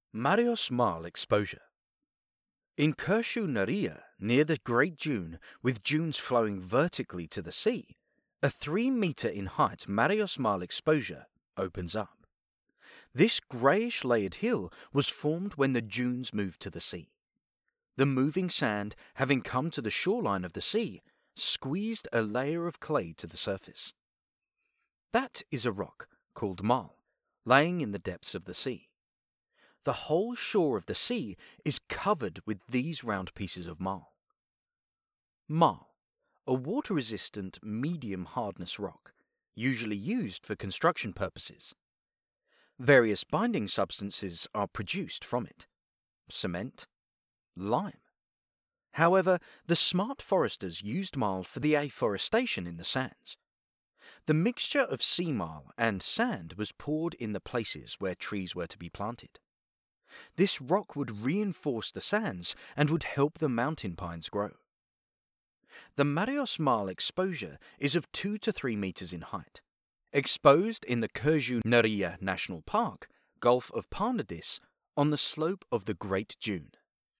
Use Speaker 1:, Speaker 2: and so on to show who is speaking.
Speaker 1: Marios Marl exposure. In Kershu Naria, near the Great Dune, with dunes flowing vertically to the sea, a 3-metre in height Marios Marl exposure opens up. This greyish layered hill was formed when the dunes moved to the sea. The moving sand, having come to the shoreline of the sea, squeezed a layer of clay to the surface. That is a rock called marl, laying in the depths of the sea. The whole shore of the sea is covered with these round pieces of marl. Marl, a water-resistant medium hardness rock, usually used for construction purposes. Various binding substances are produced from it: cement, lime. However, the smart foresters used marl for the afforestation in the sands. The mixture of sea marl and sand was poured in the places where trees were to be planted. This rock would reinforce the sands and would help the mountain pines grow. The Marios Marl exposure is of 2 to 3 metres in height. Exposed in the Kershu Naria National Park, Gulf of Parnadis, on the slope of the Great Dune.